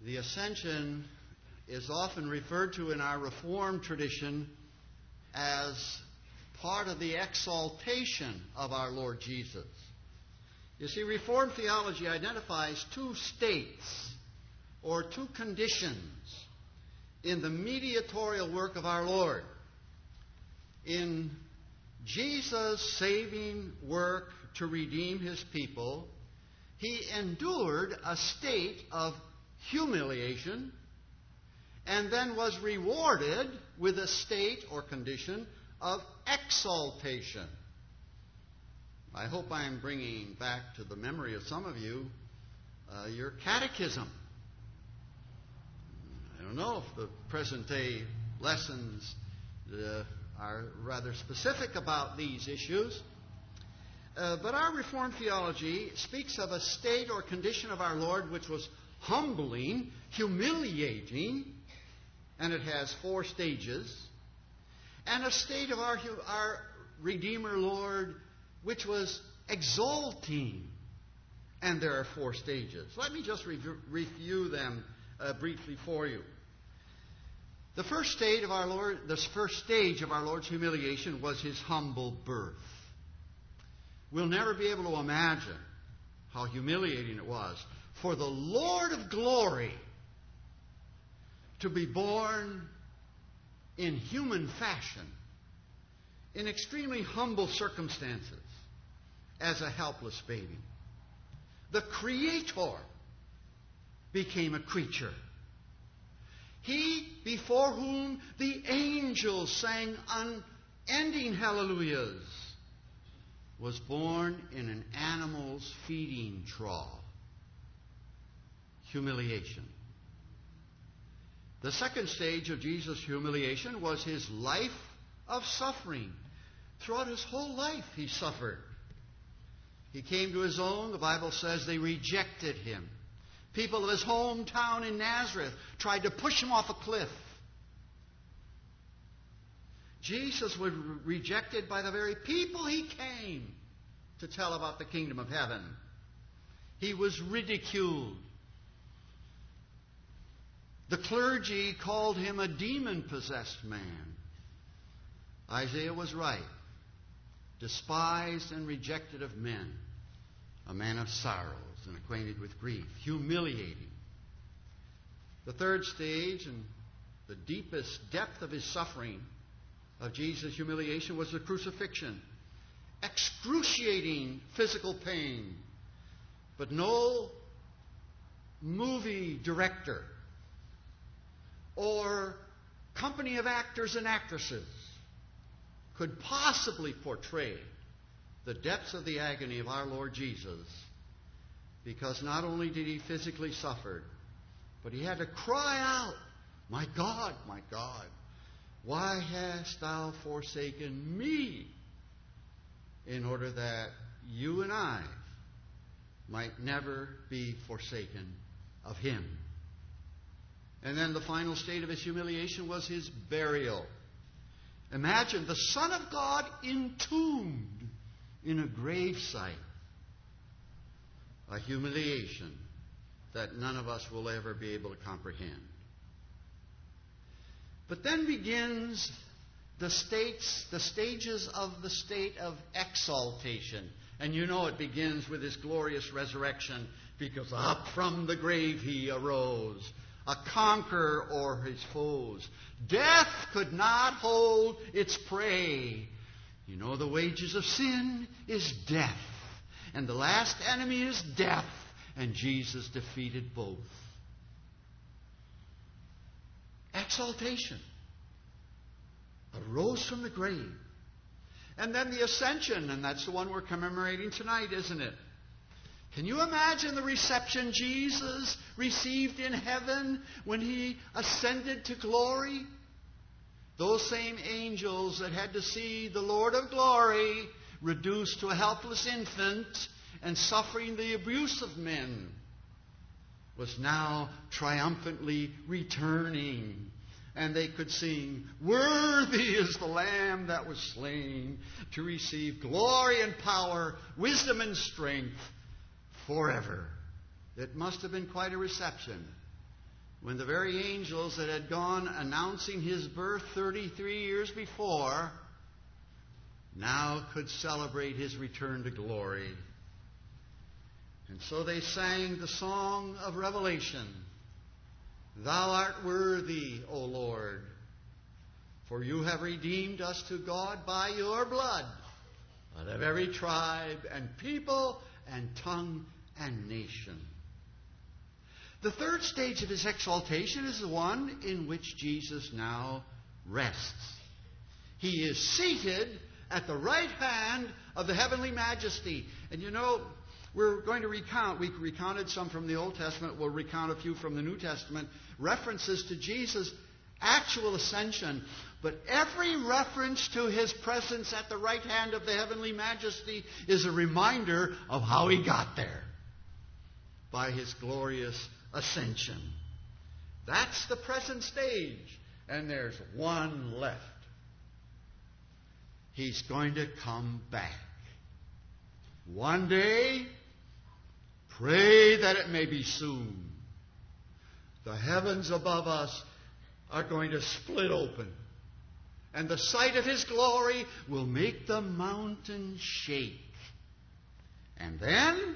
The ascension is often referred to in our Reformed tradition as part of the exaltation of our Lord Jesus. You see, Reformed theology identifies two states or two conditions in the mediatorial work of our Lord. In Jesus' saving work to redeem His people, He endured a state of humiliation and then was rewarded with a state or condition of exaltation. I hope I am bringing back to the memory of some of you your catechism. I don't know if the present day lessons are rather specific about these issues. But our Reformed theology speaks of a state or condition of our Lord which was humbling, humiliating, and it has 4 stages, and a state of our Redeemer Lord which was exalting, and there are 4 stages. Let me just review them briefly for you. The first stage of our Lord's humiliation was His humble birth. We'll never be able to imagine how humiliating it was for the Lord of glory to be born in human fashion, in extremely humble circumstances, as a helpless baby. The Creator became a creature. He before whom the angels sang unending hallelujahs was born in an animal's feeding trough. Humiliation. The second stage of Jesus' humiliation was His life of suffering. Throughout His whole life He suffered. He came to His own. The Bible says they rejected Him. People of His hometown in Nazareth tried to push Him off a cliff. Jesus was rejected by the very people He came to tell about the kingdom of heaven. He was ridiculed. The clergy called Him a demon-possessed man. Isaiah was right. Despised and rejected of men, a man of sorrows and acquainted with grief, humiliating. The third stage and the deepest depth of His suffering, of Jesus' humiliation, was the crucifixion. Excruciating physical pain. But no movie director or company of actors and actresses could possibly portray the depths of the agony of our Lord Jesus, because not only did He physically suffer, but He had to cry out, my God, why hast Thou forsaken me?" in order that you and I might never be forsaken of Him. And then the final state of His humiliation was His burial. Imagine the Son of God entombed in a gravesite. A humiliation that none of us will ever be able to comprehend. But then begins the stages of the state of exaltation. And you know it begins with His glorious resurrection, because up from the grave He arose, a conqueror o'er His foes. Death could not hold its prey. You know, the wages of sin is death, and the last enemy is death, and Jesus defeated both. Exaltation. Arose from the grave. And then the ascension, and that's the one we're commemorating tonight, isn't it? Can you imagine the reception Jesus received in heaven when He ascended to glory? Those same angels that had to see the Lord of glory reduced to a helpless infant and suffering the abuse of men was now triumphantly returning. And they could sing, "Worthy is the Lamb that was slain to receive glory and power, wisdom and strength forever." It must have been quite a reception when the very angels that had gone announcing his birth 33 years before now could celebrate his return to glory. And so they sang the song of Revelation. Thou art worthy, O Lord, for you have redeemed us to God by your blood, out of every tribe and people and tongue and nation. The third stage of his exaltation is the one in which Jesus now rests. He is seated at the right hand of the heavenly majesty. And you know, we're going to recount, we recounted some from the Old Testament, we'll recount a few from the New Testament, references to Jesus' actual ascension. But every reference to his presence at the right hand of the heavenly majesty is a reminder of how he got there by his glorious ascension. That's the present stage. And there's one left. He's going to come back. One day, pray that it may be soon. The heavens above us are going to split open, and the sight of his glory will make the mountains shake. And then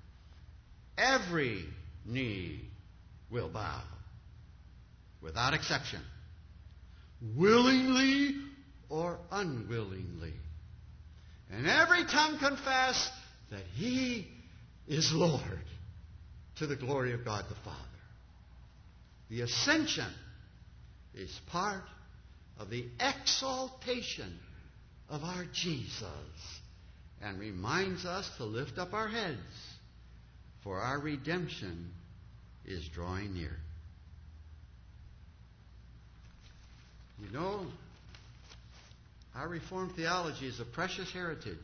every knee will bow, without exception, willingly or unwillingly. And every tongue confess that he is Lord, to the glory of God the Father. The ascension is part of the exaltation of our Jesus, and reminds us to lift up our heads, for our redemption is drawing near. You know, our Reformed theology is a precious heritage.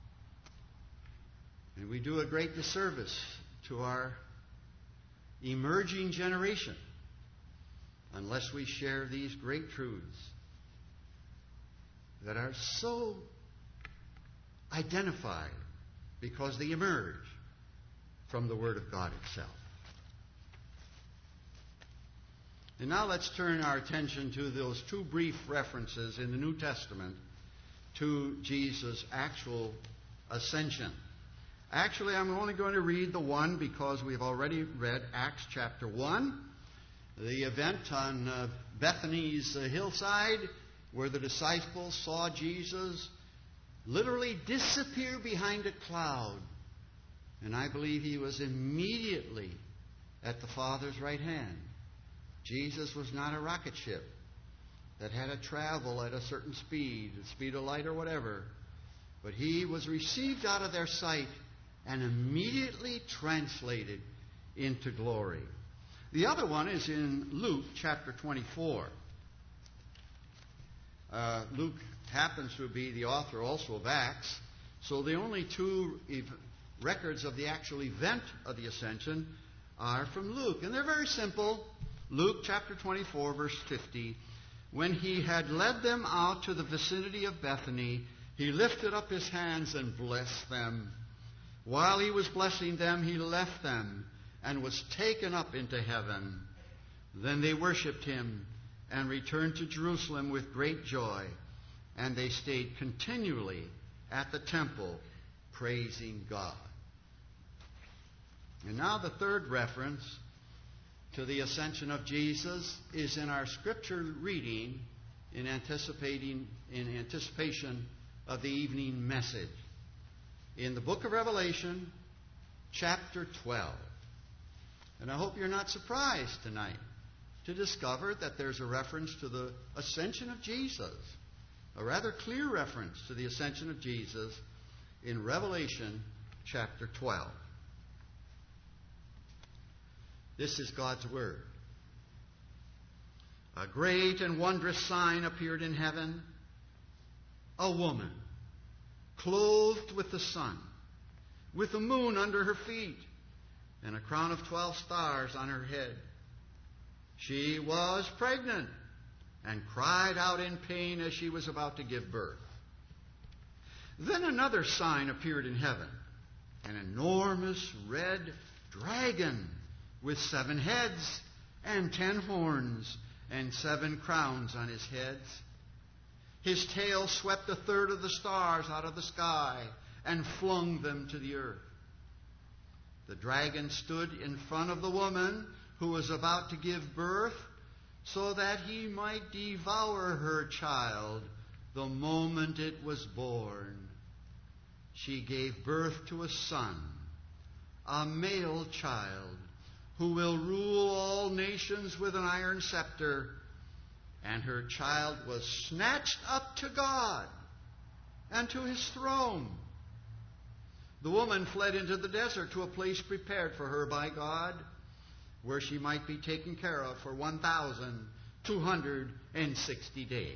And we do a great disservice to our emerging generation unless we share these great truths that are so identified because they emerge from the Word of God itself. And now let's turn our attention to those two brief references in the New Testament to Jesus' actual ascension. Actually, I'm only going to read the one because we've already read Acts chapter 1, the event on Bethany's hillside where the disciples saw Jesus literally disappear behind a cloud. And I believe he was immediately at the Father's right hand. Jesus was not a rocket ship that had to travel at a certain speed, the speed of light or whatever. But he was received out of their sight and immediately translated into glory. The other one is in Luke chapter 24. Luke happens to be the author also of Acts, so the only two records of the actual event of the ascension are from Luke. And they're very simple. Luke chapter 24, verse 50. When he had led them out to the vicinity of Bethany, he lifted up his hands and blessed them. While he was blessing them, he left them and was taken up into heaven. Then they worshipped him and returned to Jerusalem with great joy. And they stayed continually at the temple, praising God. And now the third reference to the ascension of Jesus is in our scripture reading in anticipation of the evening message. In the book of Revelation, chapter 12. And I hope you're not surprised tonight to discover that there's a reference to the ascension of Jesus, a rather clear reference to the ascension of Jesus in Revelation chapter 12. This is God's Word. A great and wondrous sign appeared in heaven. A woman, clothed with the sun, with the moon under her feet, and a crown of 12 stars on her head. She was pregnant and cried out in pain as she was about to give birth. Then another sign appeared in heaven, an enormous red dragon with 7 heads and 10 horns, and 7 crowns on his heads. His tail swept a third of the stars out of the sky and flung them to the earth. The dragon stood in front of the woman who was about to give birth, so that he might devour her child the moment it was born. She gave birth to a son, a male child, who will rule all nations with an iron scepter. And her child was snatched up to God and to his throne. The woman fled into the desert to a place prepared for her by God, where she might be taken care of for 1,260 days.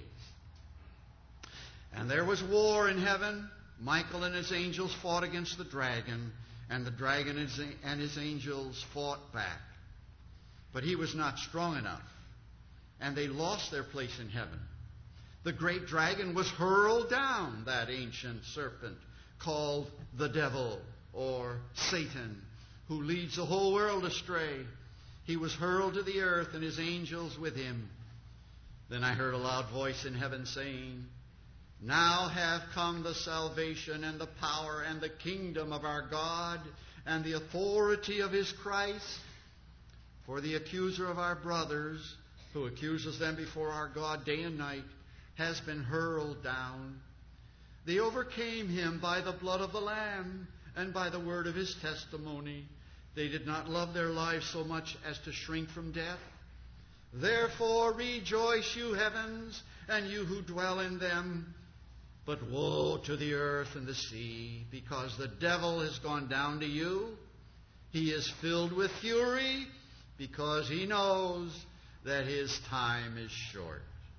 And there was war in heaven. Michael and his angels fought against the dragon, and the dragon and his angels fought back. But he was not strong enough, and they lost their place in heaven. The great dragon was hurled down, that ancient serpent, called the devil, or Satan, who leads the whole world astray. He was hurled to the earth, and his angels with him. Then I heard a loud voice in heaven saying, "Now have come the salvation and the power and the kingdom of our God and the authority of his Christ. For the accuser of our brothers, who accuses them before our God day and night, has been hurled down. They overcame him by the blood of the Lamb and by the word of his testimony. They did not love their lives so much as to shrink from death. Therefore rejoice, you heavens, and you who dwell in them. But woe to the earth and the sea, because the devil has gone down to you. He is filled with fury, because he knows that his time is short."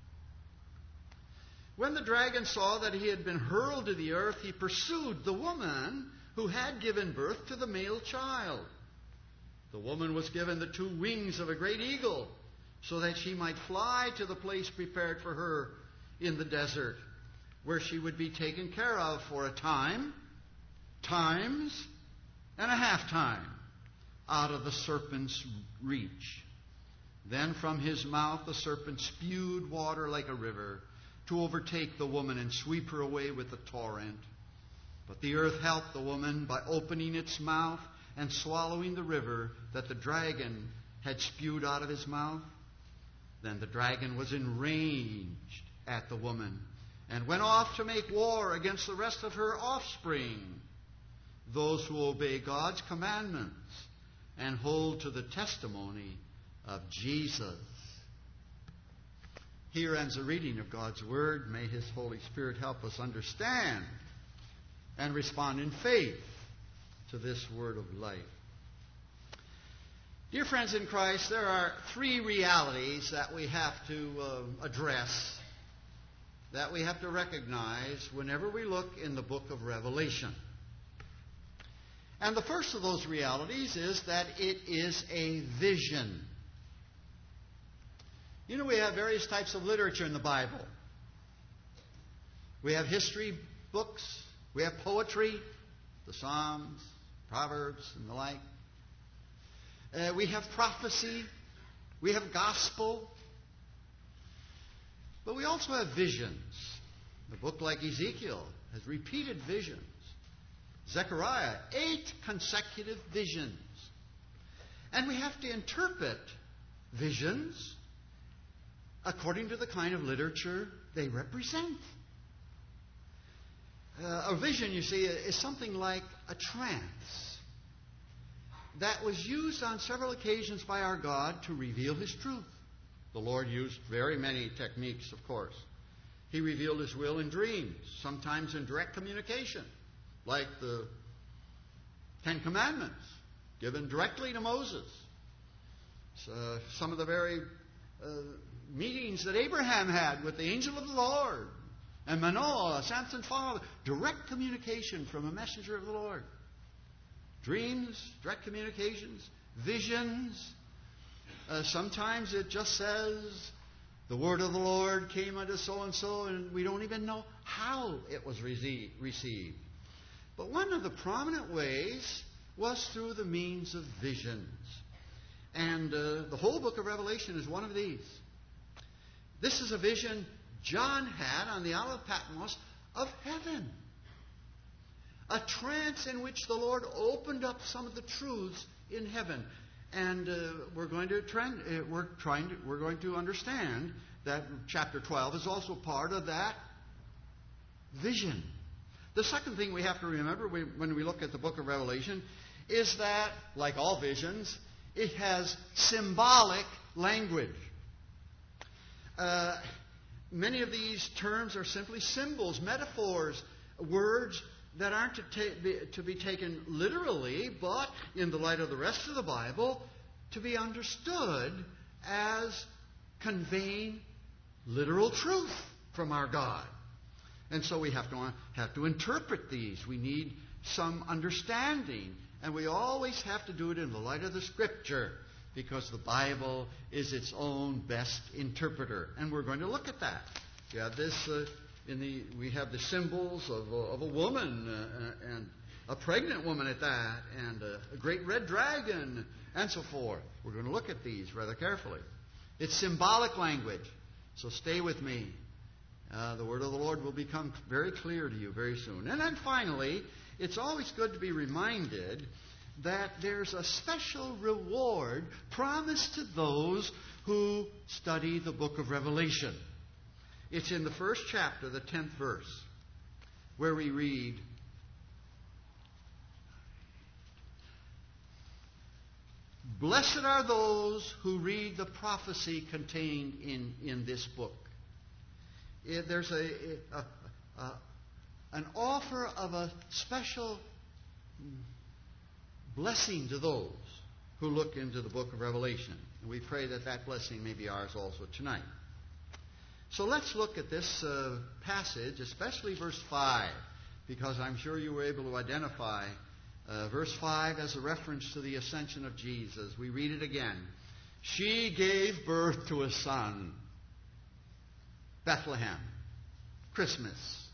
When the dragon saw that he had been hurled to the earth, he pursued the woman who had given birth to the male child. The woman was given the 2 wings of a great eagle, so that she might fly to the place prepared for her in the desert, where she would be taken care of for a time, times, and a half time out of the serpent's reach. Then from his mouth the serpent spewed water like a river to overtake the woman and sweep her away with the torrent. But the earth helped the woman by opening its mouth and swallowing the river that the dragon had spewed out of his mouth. Then the dragon was enraged at the woman and went off to make war against the rest of her offspring, those who obey God's commandments and hold to the testimony of Jesus. Here ends the reading of God's Word. May His Holy Spirit help us understand and respond in faith to this word of life. Dear friends in Christ, there are 3 realities that we have to address, that we have to recognize whenever we look in the book of Revelation. And the first of those realities is that it is a vision. You know, we have various types of literature in the Bible. We have history books, we have poetry, the Psalms, Proverbs, and the like. We have prophecy, we have gospel, but we also have visions. A book like Ezekiel has repeated visions. Zechariah, 8 consecutive visions. And we have to interpret visions according to the kind of literature they represent. A vision, you see, is something like a trance that was used on several occasions by our God to reveal His truth. The Lord used very many techniques, of course. He revealed His will in dreams, sometimes in direct communication, like the 10 Commandments given directly to Moses. Some of the very meetings that Abraham had with the angel of the Lord, and Manoah, Samson's father, direct communication from a messenger of the Lord. Dreams, direct communications, visions. Sometimes it just says, the word of the Lord came unto so-and-so, and we don't even know how it was received. But one of the prominent ways was through the means of visions. And the whole book of Revelation is one of these. This is a vision John had on the Isle of Patmos of heaven. A trance in which the Lord opened up some of the truths in heaven. And we're going to understand that chapter 12 is also part of that vision. The second thing we have to remember when we look at the book of Revelation is that, like all visions, it has symbolic language. Many of these terms are simply symbols, metaphors, words that aren't to be taken literally, but in the light of the rest of the Bible, to be understood as conveying literal truth from our God. And so we have to interpret these. We need some understanding. And we always have to do it in the light of the Scripture, because the Bible is its own best interpreter. And we're going to look at that. You have this we have the symbols of a woman, and a pregnant woman at that, and a great red dragon, and so forth. We're going to look at these rather carefully. It's symbolic language, so stay with me. The word of the Lord will become very clear to you very soon. And then finally, it's always good to be reminded that there's a special reward promised to those who study the book of Revelation. It's in the first chapter, the 10th verse, where we read, "Blessed are those who read the prophecy contained in this book." There's an offer of a special blessing to those who look into the book of Revelation. And we pray that that blessing may be ours also tonight. So let's look at this passage, especially verse 5, because I'm sure you were able to identify verse 5 as a reference to the ascension of Jesus. We read it again. "She gave birth to a son." Bethlehem. Christmas.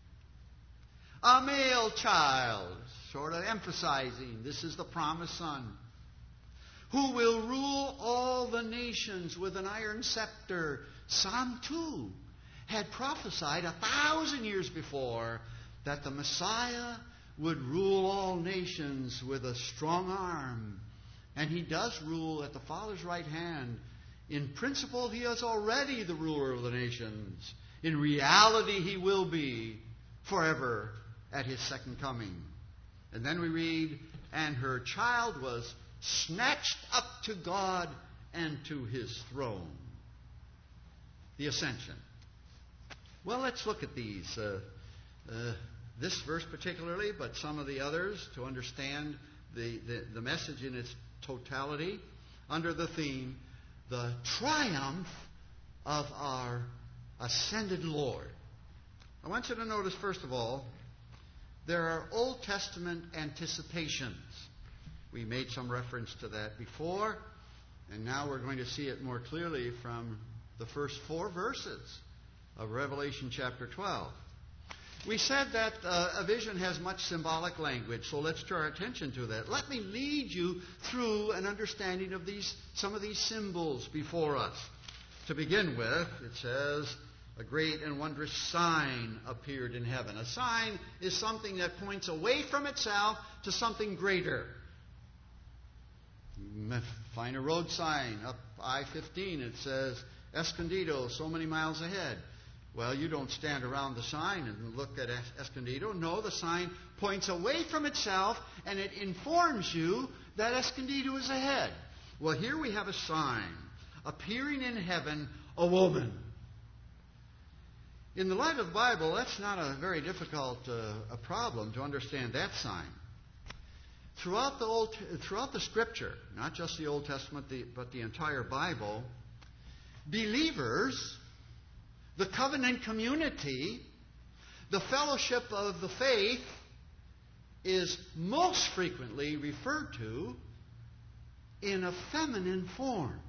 "A male child," sort of emphasizing this is the promised son, "who will rule all the nations with an iron scepter." Psalm 2 had prophesied 1,000 years before that the Messiah would rule all nations with a strong arm. And he does rule at the Father's right hand. In principle, he is already the ruler of the nations. In reality, he will be forever at his second coming. And then we read, "And her child was snatched up to God and to his throne." The ascension. Well, let's look at these. This verse particularly, but some of the others, to understand the message in its totality, under the theme, "The triumph of our ascended Lord." I want you to notice, first of all, there are Old Testament anticipations. We made some reference to that before, and now we're going to see it more clearly from the first 4 verses of Revelation chapter 12. We said that a vision has much symbolic language, so let's draw our attention to that. Let me lead you through an understanding of some of these symbols before us. To begin with, it says, "A great and wondrous sign appeared in heaven." A sign is something that points away from itself to something greater. You find a road sign up I-15. It says, "Escondido, so many miles ahead." Well, you don't stand around the sign and look at Escondido. No, the sign points away from itself, and it informs you that Escondido is ahead. Well, here we have a sign appearing in heaven, a woman. In the light of the Bible, that's not a very difficult a problem to understand that sign. Throughout the Scripture, not just the Old Testament, but the entire Bible, believers, the covenant community, the fellowship of the faith, is most frequently referred to in a feminine form.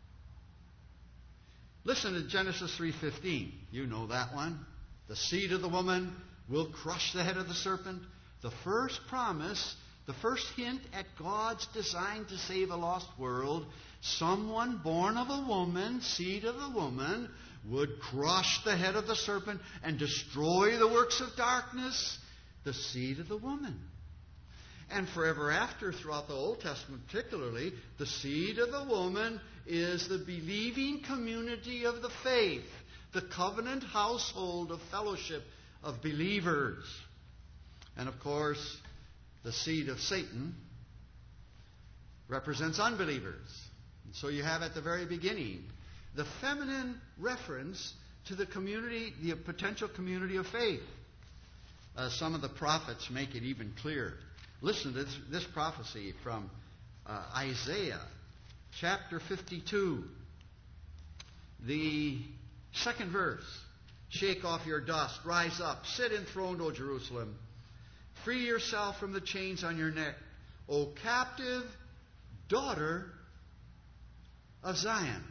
Listen to Genesis 3:15. You know that one. "The seed of the woman will crush the head of the serpent." The first promise the first hint at God's design to save a lost world, someone born of a woman, seed of a woman, would crush the head of the serpent and destroy the works of darkness, the seed of the woman. And forever after, throughout the Old Testament particularly, the seed of the woman is the believing community of the faith, the covenant household of fellowship of believers. And of course, the seed of Satan represents unbelievers. And so you have at the very beginning the feminine reference to the community, the potential community of faith. Some of the prophets make it even clearer. Listen to this prophecy from Isaiah chapter 52. The second verse. Shake off your dust, rise up, sit enthroned, O Jerusalem. Free yourself from the chains on your neck, O captive daughter of Zion.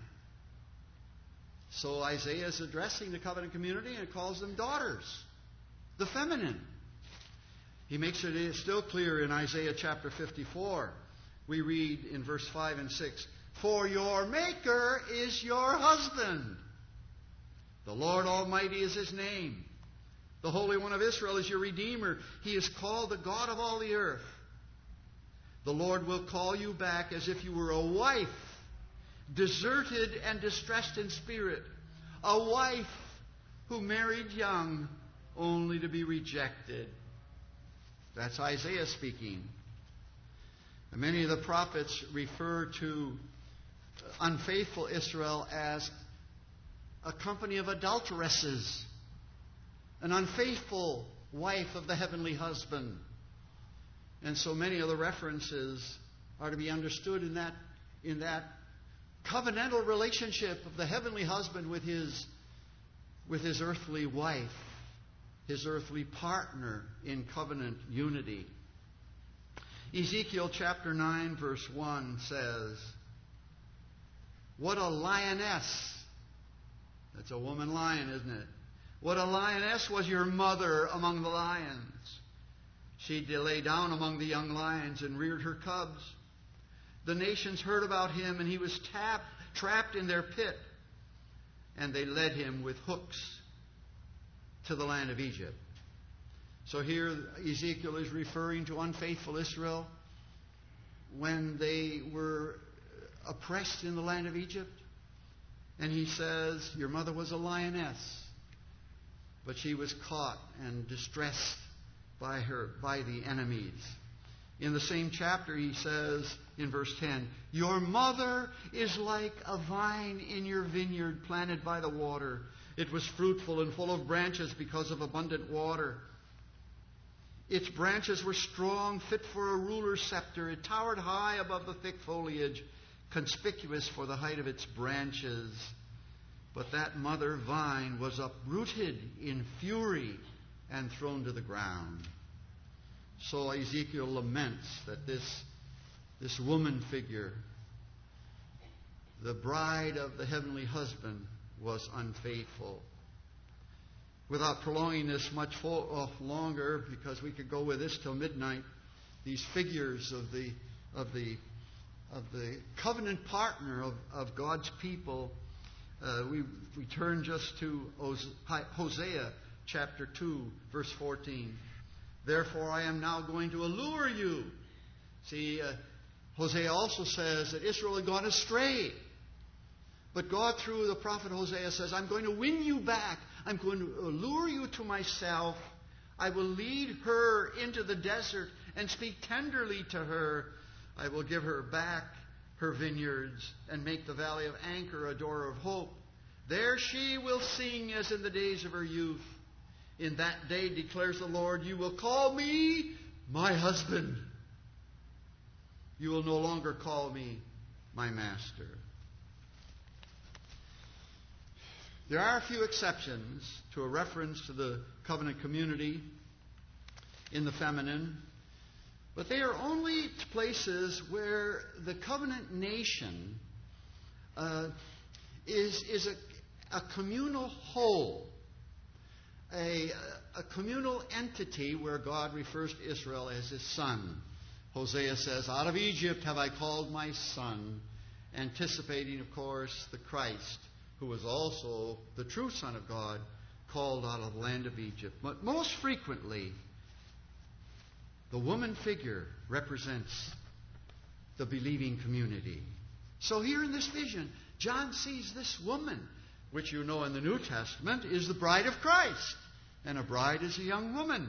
So Isaiah is addressing the covenant community and calls them daughters, the feminine. He makes it still clear in Isaiah chapter 54. We read in verse 5 and 6, For your Maker is your husband. The Lord Almighty is His name. The Holy One of Israel is your Redeemer. He is called the God of all the earth. The Lord will call you back as if you were a wife, deserted and distressed in spirit, a wife who married young only to be rejected. That's Isaiah speaking. And many of the prophets refer to unfaithful Israel as a company of adulteresses, an unfaithful wife of the heavenly husband. And so many of the references are to be understood in that covenantal relationship of the heavenly husband with his earthly wife, his earthly partner in covenant unity. Ezekiel chapter 9 verse 1 says, What a lioness. That's a woman lion, isn't it? What a lioness was your mother among the lions. She lay down among the young lions and reared her cubs. The nations heard about him, and he was trapped in their pit. And they led him with hooks to the land of Egypt. So here Ezekiel is referring to unfaithful Israel when they were oppressed in the land of Egypt. And he says, Your mother was a lioness, but she was caught and distressed by the enemies. In the same chapter, he says in verse 10, Your mother is like a vine in your vineyard planted by the water. It was fruitful and full of branches because of abundant water. Its branches were strong, fit for a ruler's scepter. It towered high above the thick foliage, conspicuous for the height of its branches. But that mother vine was uprooted in fury and thrown to the ground. So Ezekiel laments that this woman figure, the bride of the heavenly husband, was unfaithful. Without prolonging this much longer, because we could go with this till midnight, these figures of the covenant partner of God's people, we turn just to Hosea chapter 2, verse 14. Therefore I am now going to allure you. See, Hosea also says that Israel had gone astray. But God, through the prophet Hosea, says, I'm going to win you back. I'm going to allure you to myself. I will lead her into the desert and speak tenderly to her. I will give her back her vineyards and make the valley of Anchor a door of hope. There she will sing as in the days of her youth. In that day, declares the Lord, you will call me my husband. You will no longer call me my master. There are a few exceptions to a reference to the covenant community in the feminine, but they are only places where the covenant nation is a communal whole, a communal entity where God refers to Israel as His son. Hosea says, "Out of Egypt have I called my son," anticipating, of course, the Christ, who was also the true Son of God, called out of the land of Egypt. But most frequently, the woman figure represents the believing community. So here in this vision, John sees this woman, which you know in the New Testament is the bride of Christ. And a bride is a young woman.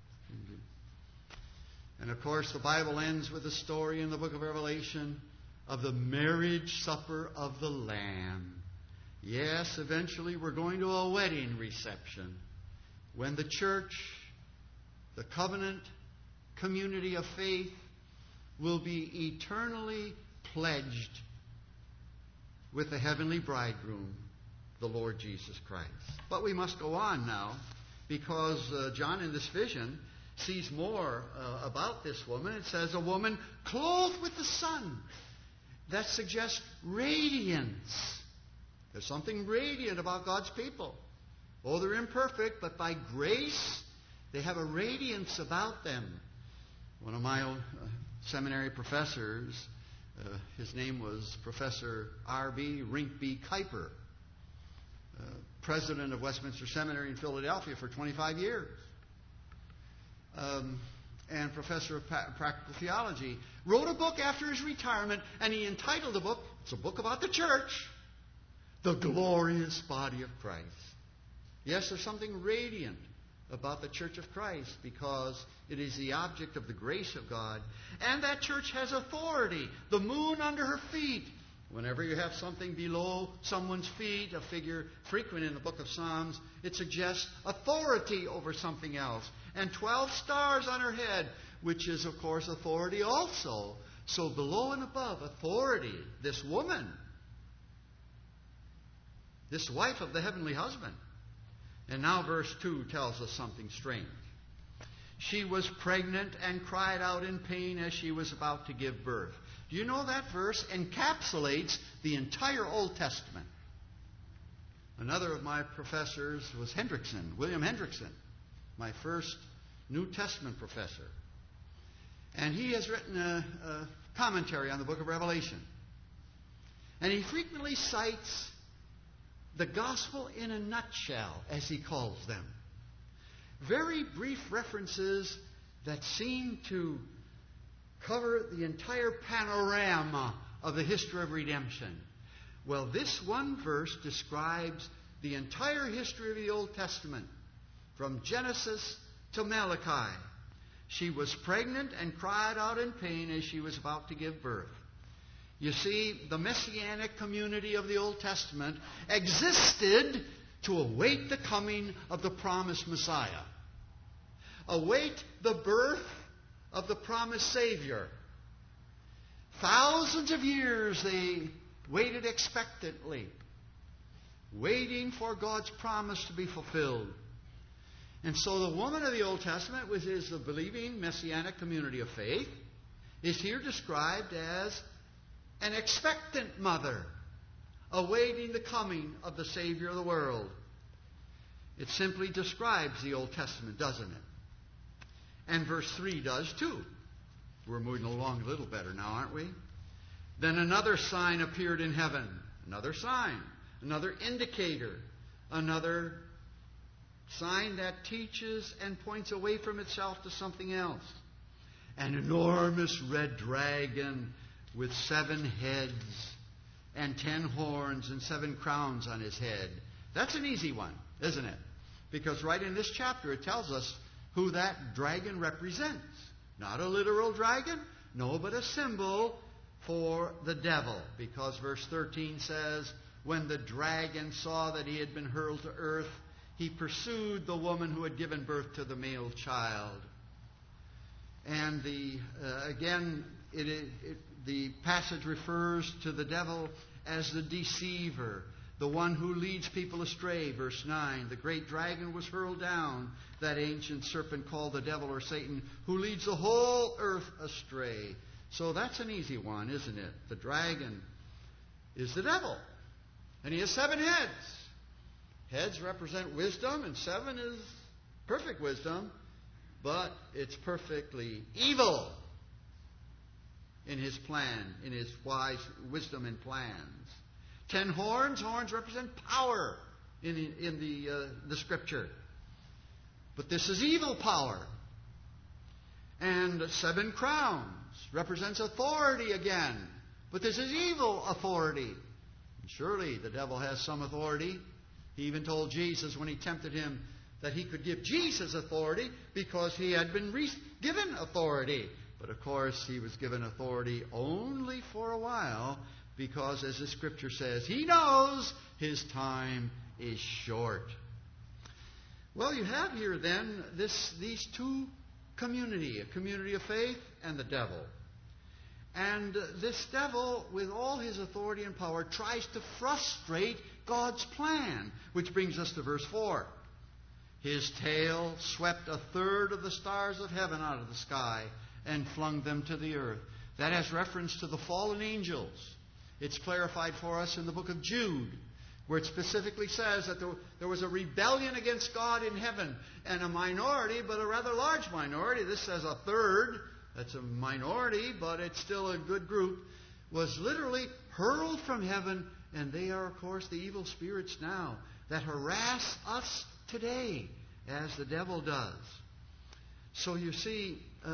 And of course, the Bible ends with a story in the book of Revelation of the marriage supper of the Lamb. Yes, eventually we're going to a wedding reception when the church, the covenant community of faith, will be eternally pledged with the heavenly bridegroom, the Lord Jesus Christ. But we must go on now, because John in this vision sees more about this woman. It says, a woman clothed with the sun. That suggests radiance. There's something radiant about God's people. Oh, they're imperfect, but by grace, they have a radiance about them. One of my seminary professors, his name was Professor R.B. Rinkeby Kuiper, president of Westminster Seminary in Philadelphia for 25 years, and professor of practical theology, wrote a book after his retirement, and he entitled the book, it's a book about the church, The Glorious Body of Christ. Yes, there's something radiant about the church of Christ because it is the object of the grace of God. And that church has authority. The moon under her feet. Whenever you have something below someone's feet, a figure frequent in the book of Psalms, it suggests authority over something else. And 12 stars on her head, which is, of course, authority also. So below and above, authority. This woman, this wife of the heavenly husband. And now verse 2 tells us something strange. She was pregnant and cried out in pain as she was about to give birth. Do you know that verse encapsulates the entire Old Testament? Another of my professors was Hendrickson, William Hendrickson, my first New Testament professor. And he has written a commentary on the book of Revelation. And he frequently cites the gospel in a nutshell, as he calls them. Very brief references that seem to cover the entire panorama of the history of redemption. Well, this one verse describes the entire history of the Old Testament, from Genesis to Malachi. She was pregnant and cried out in pain as she was about to give birth. You see, the Messianic community of the Old Testament existed to await the coming of the promised Messiah. Await the birth of the promised Savior. Thousands of years they waited expectantly, waiting for God's promise to be fulfilled. And so the woman of the Old Testament, which is the believing Messianic community of faith, is here described as an expectant mother, awaiting the coming of the Savior of the world. It simply describes the Old Testament, doesn't it? And verse 3 does too. We're moving along a little better now, aren't we? Then another sign appeared in heaven. Another sign. Another indicator. Another sign that teaches and points away from itself to something else. An enormous red dragon with 7 heads and 10 horns and 7 crowns on his head. That's an easy one, isn't it? Because right in this chapter it tells us who that dragon represents. Not a literal dragon, no, but a symbol for the devil. Because verse 13 says, when the dragon saw that he had been hurled to earth, he pursued the woman who had given birth to the male child. And the passage refers to the devil as the deceiver, the one who leads people astray. Verse 9, the great dragon was hurled down, that ancient serpent called the devil or Satan, who leads the whole earth astray. So that's an easy one, isn't it? The dragon is the devil. And he has 7 heads. Heads represent wisdom, and 7 is perfect wisdom, but it's perfectly evil. in his plan, in his wise wisdom and plans. 10 horns. Horns represent power in the Scripture. But this is evil power. And 7 crowns represents authority again. But this is evil authority. And surely the devil has some authority. He even told Jesus when he tempted him that he could give Jesus authority because he had been given authority. But of course, he was given authority only for a while because, as the Scripture says, he knows his time is short. Well, you have here then these two community, a community of faith and the devil. And this devil, with all his authority and power, tries to frustrate God's plan, which brings us to verse 4. His tail swept 1/3 of the stars of heaven out of the sky and flung them to the earth. That has reference to the fallen angels. It's clarified for us in the book of Jude, where it specifically says that there was a rebellion against God in heaven, and a minority, but a rather large minority, this says 1/3, that's a minority, but it's still a good group, was literally hurled from heaven, and they are, of course, the evil spirits now that harass us today, as the devil does. So you see,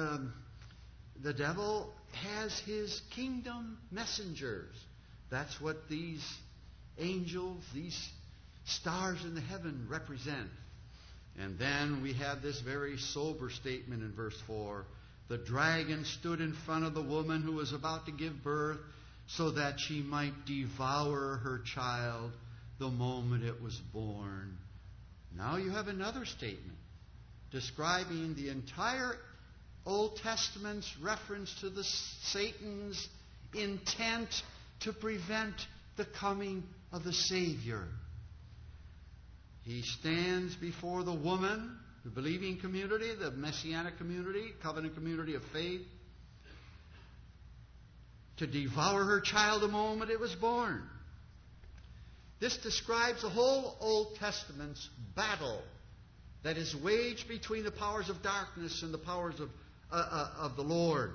the devil has his kingdom messengers. That's what these angels, these stars in the heaven represent. And then we have this very sober statement in verse 4. The dragon stood in front of the woman who was about to give birth so that she might devour her child the moment it was born. Now you have another statement describing the entire Old Testament's reference to Satan's intent to prevent the coming of the Savior. He stands before the woman, the believing community, the messianic community, covenant community of faith, to devour her child the moment it was born. This describes the whole Old Testament's battle that is waged between the powers of darkness and the powers of the Lord.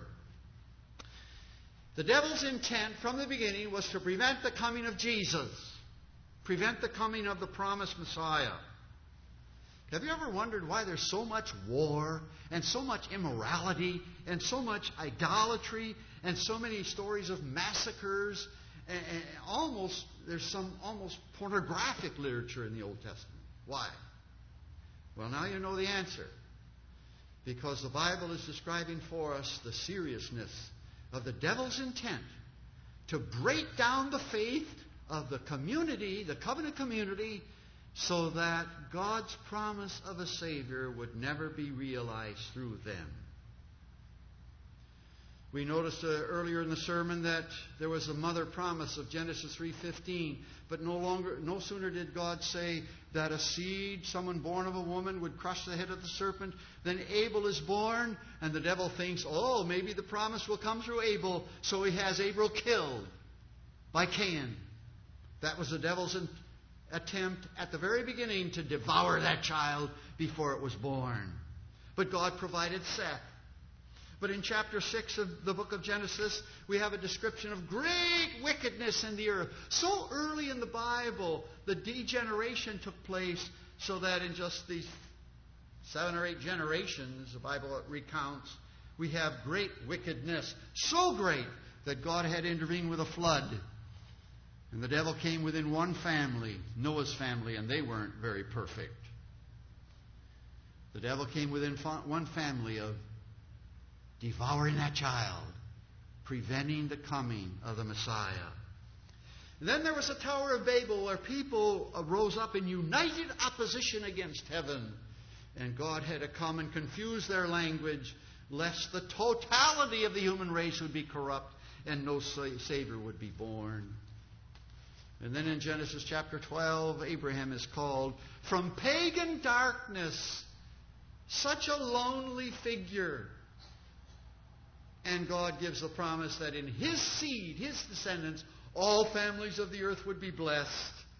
The devil's intent from the beginning was to prevent the coming of Jesus, prevent the coming of the promised Messiah. Have you ever wondered why there's so much war and so much immorality and so much idolatry and so many stories of massacres? And there's some almost pornographic literature in the Old Testament. Why? Well, now you know the answer. Because the Bible is describing for us the seriousness of the devil's intent to break down the faith of the community, the covenant community, so that God's promise of a Savior would never be realized through them. We noticed earlier in the sermon that there was a mother promise of Genesis 3:15, but no sooner did God say that a seed, someone born of a woman, would crush the head of the serpent, then Abel is born, and the devil thinks, oh, maybe the promise will come through Abel, so he has Abel killed by Cain. That was the devil's attempt at the very beginning to devour that child before it was born. But God provided Seth. But in chapter 6 of the book of Genesis, we have a description of great wickedness in the earth. So early in the Bible, the degeneration took place so that in just these 7 or 8 generations, the Bible recounts, we have great wickedness. So great that God had intervened with a flood. And the devil came within one family, Noah's family, and they weren't very perfect. The devil came within one family of devouring that child, preventing the coming of the Messiah. And then there was the Tower of Babel, where people rose up in united opposition against heaven. And God had to come and confuse their language, lest the totality of the human race would be corrupt and no Savior would be born. And then in Genesis chapter 12, Abraham is called from pagan darkness, such a lonely figure. And God gives the promise that in his seed, his descendants, all families of the earth would be blessed.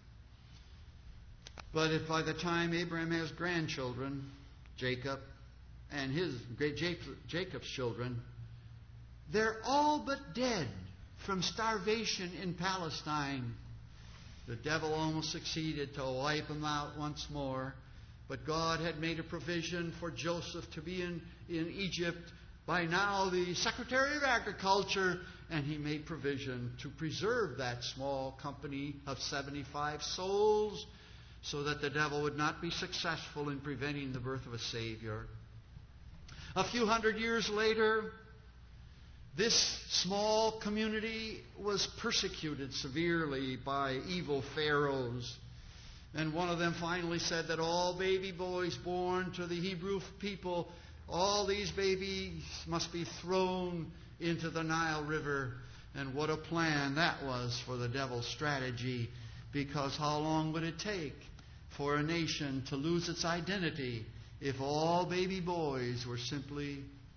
But if by the time Abraham has grandchildren, Jacob and Jacob's children, They're all but dead from starvation in Palestine. The devil almost succeeded to wipe them out once more. But God had made a provision for Joseph to be in Egypt, by now the Secretary of Agriculture, and he made provision to preserve that small company of 75 souls so that the devil would not be successful in preventing the birth of a Savior. A few hundred years later, this small community was persecuted severely by evil pharaohs. And one of them finally said that all baby boys born to the Hebrew people, all these babies must be thrown into the Nile River. And what a plan that was for the devil's strategy. Because how long would it take for a nation to lose its identity if all baby boys were simply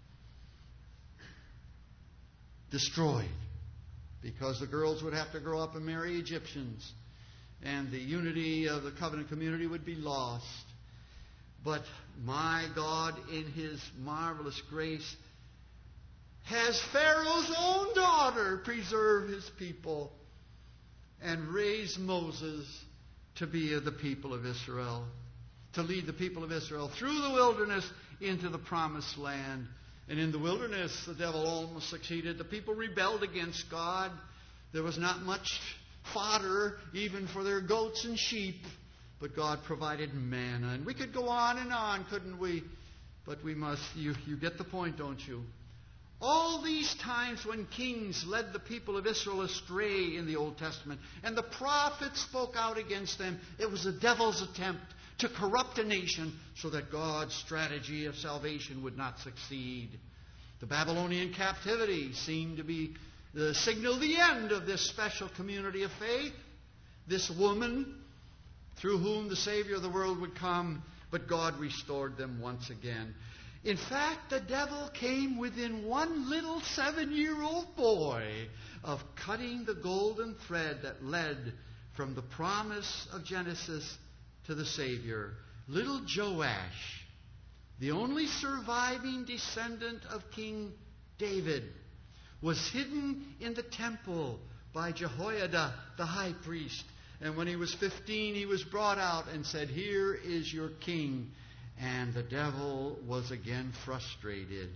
destroyed? Because the girls would have to grow up and marry Egyptians, and the unity of the covenant community would be lost. But my God, in His marvelous grace, has Pharaoh's own daughter preserve His people and raise Moses to be the people of Israel, to lead the people of Israel through the wilderness into the promised land. And in the wilderness, the devil almost succeeded. The people rebelled against God. There was not much fodder even for their goats and sheep, but God provided manna. And we could go on, couldn't we? But we must. You get the point, don't you? All these times when kings led the people of Israel astray in the Old Testament, and the prophets spoke out against them, it was the devil's attempt to corrupt a nation so that God's strategy of salvation would not succeed. The Babylonian captivity seemed to be the signal, the end of this special community of faith. This woman through whom the Savior of the world would come, but God restored them once again. In fact, the devil came within one little 7-year-old boy of cutting the golden thread that led from the promise of Genesis to the Savior. Little Joash, the only surviving descendant of King David, was hidden in the temple by Jehoiada, the high priest. And when he was 15, he was brought out and said, "Here is your king." And the devil was again frustrated.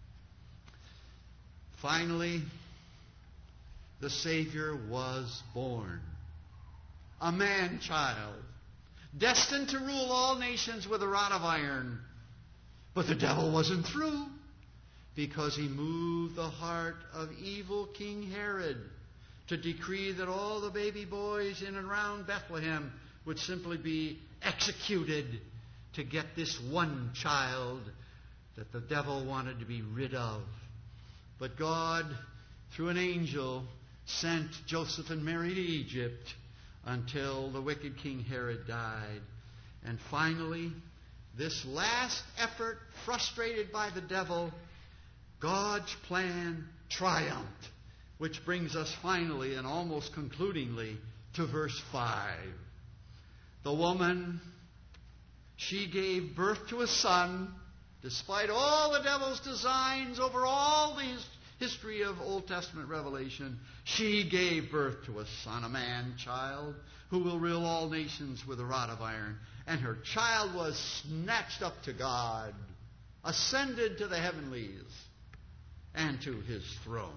Finally, the Savior was born. A man-child, destined to rule all nations with a rod of iron. But the devil wasn't through, because he moved the heart of evil King Herod to decree that all the baby boys in and around Bethlehem would simply be executed to get this one child that the devil wanted to be rid of. But God, through an angel, sent Joseph and Mary to Egypt until the wicked King Herod died. And finally, this last effort, frustrated by the devil, God's plan triumphed, which brings us finally and almost concludingly to verse 5. The woman, she gave birth to a son, despite all the devil's designs over all the history of Old Testament revelation. She gave birth to a son, a man-child, who will rule all nations with a rod of iron. And her child was snatched up to God, ascended to the heavenlies, and to His throne.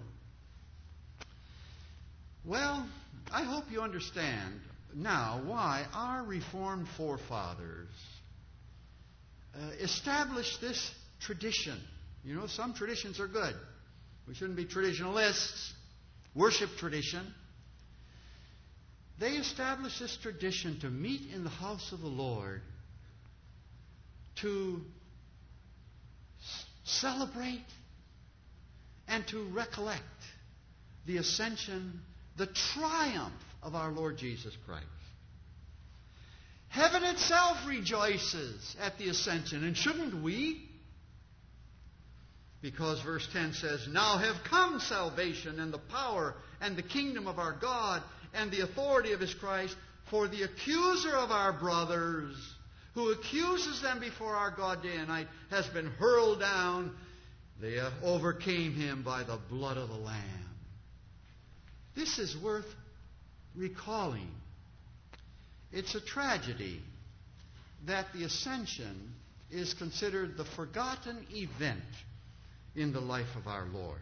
Well, I hope you understand now why our Reformed forefathers established this tradition. You know, some traditions are good. We shouldn't be traditionalists. Worship tradition. They established this tradition to meet in the house of the Lord, to celebrate and to recollect the ascension, the triumph of our Lord Jesus Christ. Heaven itself rejoices at the ascension, and shouldn't we? Because verse 10 says, "Now have come salvation and the power and the kingdom of our God and the authority of His Christ, for the accuser of our brothers, who accuses them before our God day and night, has been hurled down. They overcame him by the blood of the Lamb. This is worth recalling. It's a tragedy that the ascension is considered the forgotten event in the life of our Lord.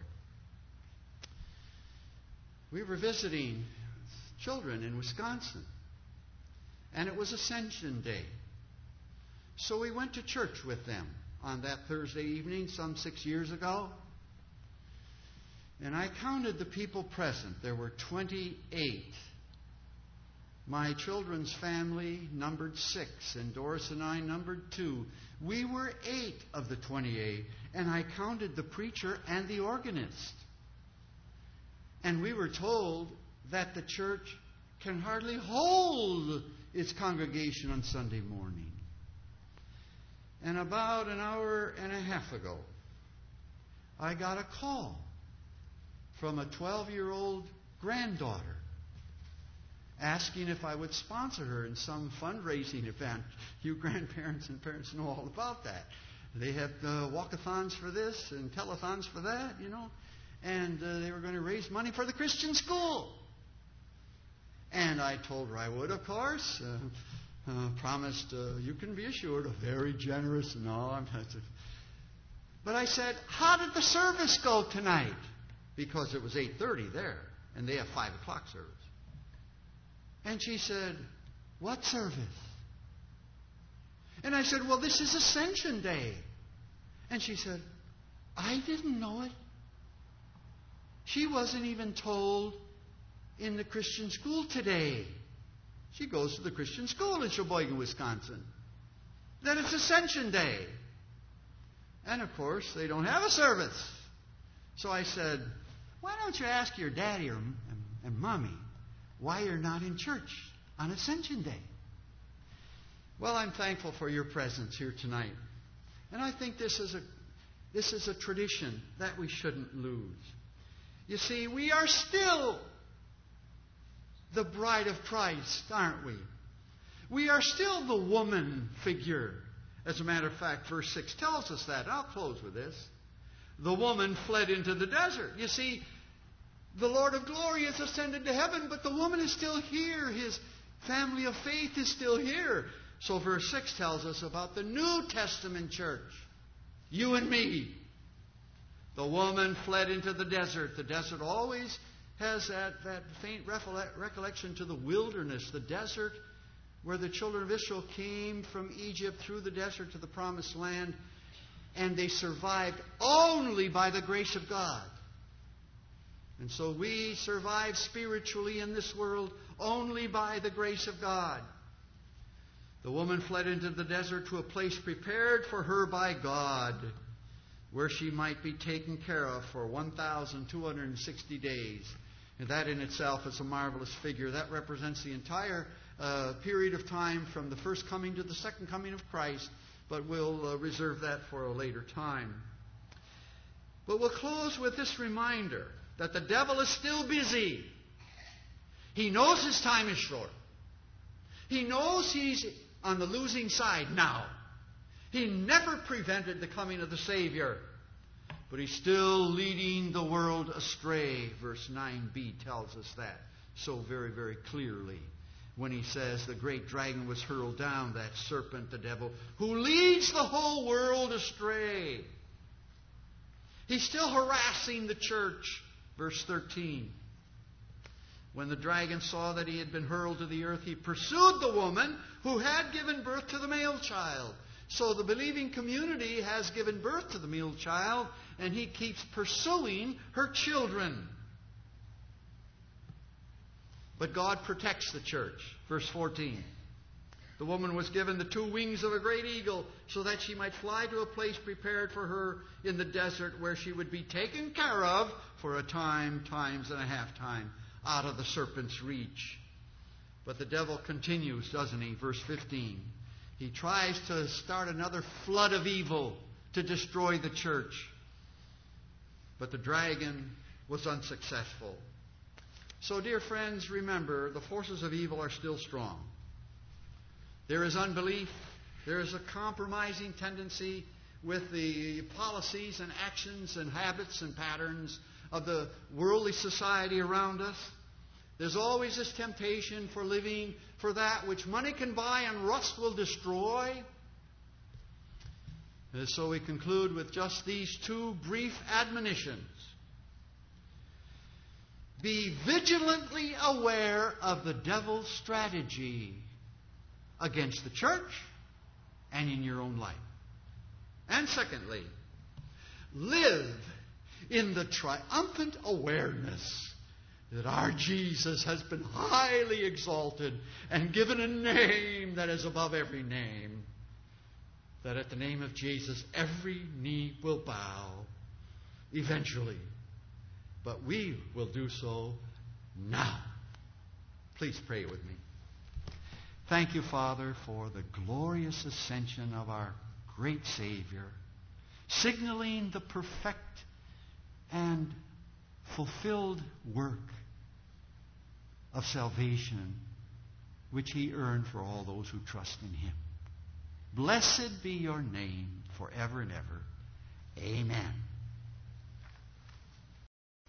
We were visiting children in Wisconsin, and it was Ascension Day. So we went to church with them on that Thursday evening some 6 years ago. And I counted the people present. There were 28. My children's family numbered 6, and Doris and I numbered 2. We were 8 of the 28, and I counted the preacher and the organist. And we were told that the church can hardly hold its congregation on Sunday morning. And about an hour and a half ago, I got a call from a 12-year-old granddaughter asking if I would sponsor her in some fundraising event. You grandparents and parents know all about that. They have walkathons for this and telethons for that, you know. And they were going to raise money for the Christian school. And I told her I would, of course. Promised, you can be assured, very generous and all. But I said, how did the service go tonight? Because it was 8:30 there, and they have 5 o'clock service. And she said, what service? And I said, well, this is Ascension Day. And she said, I didn't know it. She wasn't even told in the Christian school today. She goes to the Christian school in Sheboygan, Wisconsin. That it's Ascension Day. And of course, they don't have a service. So I said, why don't you ask your daddy and mommy why you're not in church on Ascension Day? Well, I'm thankful for your presence here tonight. And I think this is a tradition that we shouldn't lose. You see, we are still the bride of Christ, aren't we? We are still the woman figure. As a matter of fact, verse 6 tells us that. I'll close with this. The woman fled into the desert. You see, the Lord of glory has ascended to heaven, but the woman is still here. His family of faith is still here. So verse 6 tells us about the New Testament church. You and me. The woman fled into the desert. The desert always has that faint recollection to the wilderness, the desert where the children of Israel came from Egypt through the desert to the promised land, and they survived only by the grace of God. And so we survive spiritually in this world only by the grace of God. The woman fled into the desert to a place prepared for her by God, where she might be taken care of for 1,260 days. And that in itself is a marvelous figure. That represents the entire period of time from the first coming to the second coming of Christ, but we'll reserve that for a later time. But we'll close with this reminder that the devil is still busy. He knows his time is short. He knows he's on the losing side now. He never prevented the coming of the Savior, but he's still leading the world astray. Verse 9b tells us that so very, very clearly when he says the great dragon was hurled down, that serpent, the devil, who leads the whole world astray. He's still harassing the church. Verse 13. When the dragon saw that he had been hurled to the earth, he pursued the woman who had given birth to the male child. So the believing community has given birth to the male child, and he keeps pursuing her children. But God protects the church. Verse 14. The woman was given the 2 wings of a great eagle so that she might fly to a place prepared for her in the desert, where she would be taken care of for a time, times and a half time, out of the serpent's reach. But the devil continues, doesn't he? Verse 15. He tries to start another flood of evil to destroy the church. But the dragon was unsuccessful. So, dear friends, remember, the forces of evil are still strong. There is unbelief. There is a compromising tendency. with the policies and actions and habits and patterns of the worldly society around us. There's always this temptation for living for that which money can buy and rust will destroy. And so we conclude with just these two brief admonitions. Be vigilantly aware of the devil's strategy against the church and in your own life. And secondly, live in the triumphant awareness that our Jesus has been highly exalted and given a name that is above every name. That at the name of Jesus, every knee will bow eventually. But we will do so now. Please pray with me. Thank you, Father, for the glorious ascension of our great Savior, signaling the perfect and fulfilled work of salvation which He earned for all those who trust in Him. Blessed be your name forever and ever. Amen.